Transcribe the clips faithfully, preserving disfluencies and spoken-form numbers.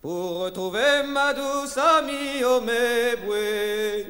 pour retrouver ma douce amie au Méboué.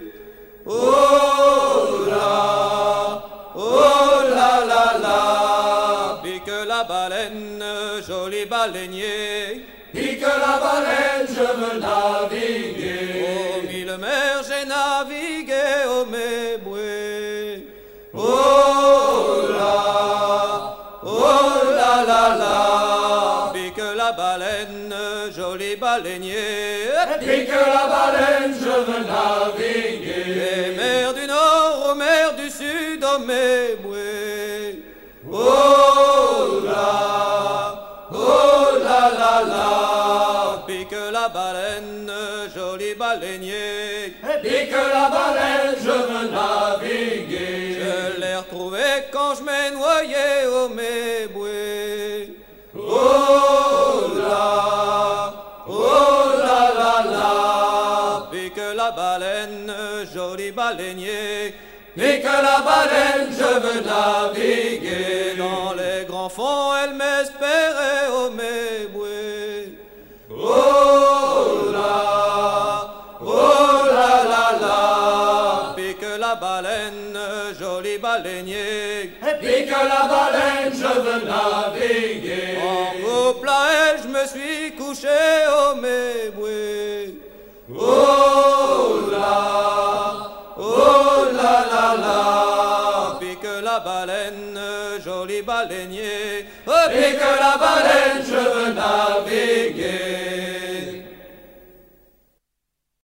Oh là, oh là là là, pique la baleine, joli baleinier. Pique la baleine, je veux naviguer. Oh mille mers, j'ai navigué au Méboué. Oh là, oh là là là, pique la baleine, joli baleinier. pique la baleine, je veux naviguer. Des mers du nord aux mers du sud au Méboué. Oh là, oh là là là, pique la baleine, joli baleinier. pique la baleine, je veux naviguer. Je l'ai retrouvé quand je m'ai noyé au Méboué. Oh là, oh là là là, pique la baleine, joli baleinier. pique la baleine, je veux naviguer. Dans les grands fonds, elle m'espérait au Méboué. Oh là, oh là là là, pique la baleine, joli baleinier. pique la baleine, je veux naviguer. En couple à elle, je me suis couché au Méboué. Oh là, oh là là là, pique la baleine, joli baleinier. pique la baleine, je veux naviguer.